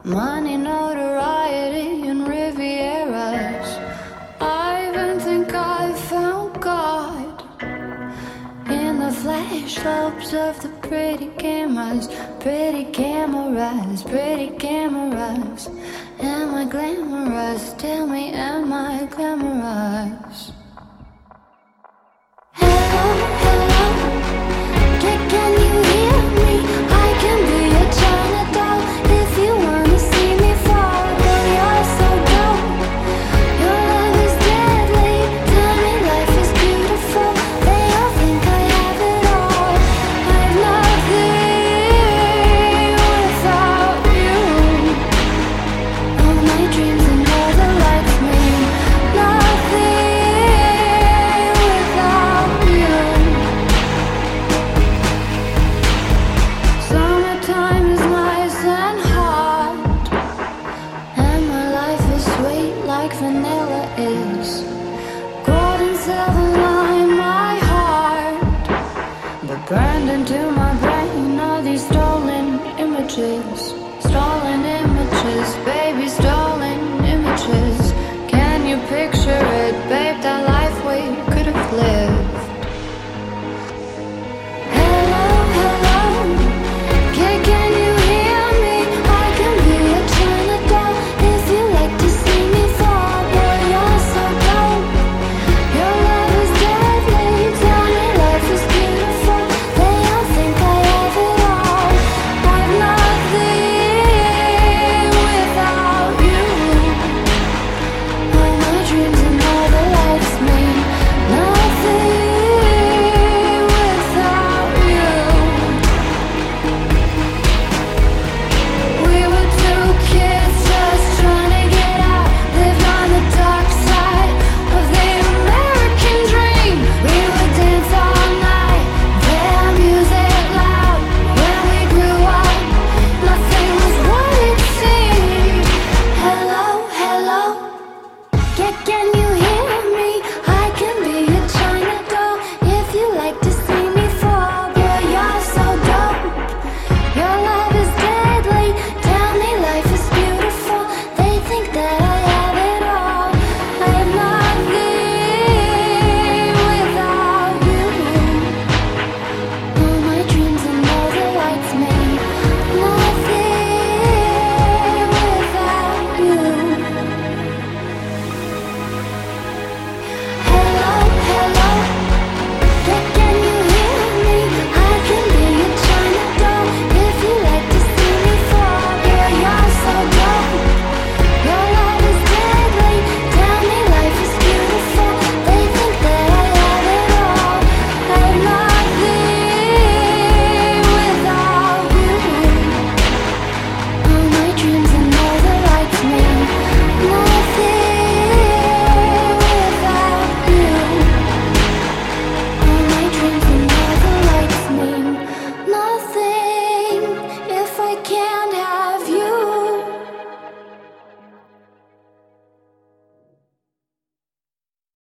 Money, notoriety, and Rivieras. I even think I found God in the flashbulbs of the pretty cameras, pretty cameras, pretty cameras. Am I glamorous? Tell me, am I glamorous? Hello, hello, can you hear me? I can be a China doll if you wanna see me fall. But you're so dope, your love is deadly. Tell me life is beautiful, they all think I have it all. I've nothing without you. All my dreams and all the lights mean nothing without you. Summertime is nice and hot, and my life is sweet like vanilla is. Gold and silver line my heart, but burned into my